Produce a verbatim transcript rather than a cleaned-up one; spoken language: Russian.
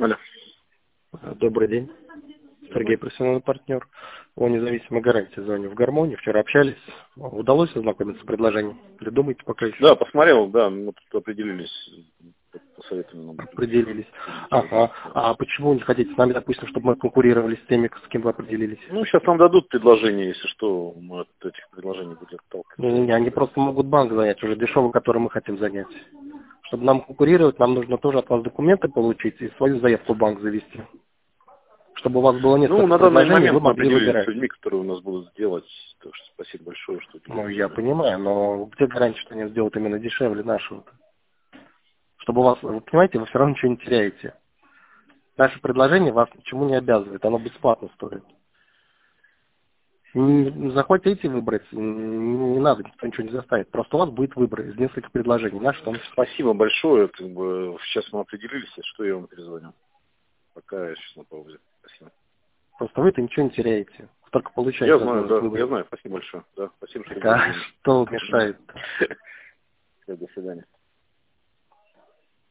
Алло. Добрый день. Сергей, профессиональный партнер. О независимой гарантии звоню в гармонии. Вчера общались. Удалось ознакомиться с предложением? Или думаете пока еще? Да, посмотрел, да, мы тут определились. Посоветовали нам. Определились. Ага. А почему не хотите с нами, допустим, чтобы мы конкурировали с теми, с кем вы определились? Ну, сейчас нам дадут предложение, если что, мы от этих предложений будем отталкиваться. Не, они просто могут банк занять, уже дешевый, который мы хотим занять. Чтобы нам конкурировать, нам нужно тоже от вас документы получить и свою заявку в банк завести. Чтобы у вас было несколько Ну, на данный предложений, вы момент мы могли определились выбирать. с людьми, которые у нас будут сделать. Так что спасибо большое, что Ну, делаете. я понимаю, но где гарантия, что они сделают именно дешевле нашего-то? Чтобы у вас, вы понимаете, вы все равно ничего не теряете. Наше предложение вас ничему не обязывает, оно бесплатно стоит. Не захотите выбрать, не надо, никто ничего не заставит. Просто у вас будет выбор из нескольких предложений. Наше в том числе. Спасибо большое. Как бы, сейчас мы определились, что я вам перезвоню. Пока я сейчас на паузе. Спасибо. Просто вы-то ничего не теряете. Только получаете Я знаю, возможность да, выбрать. я знаю. Спасибо большое. Да, спасибо, что Так, а что мешает? До свидания.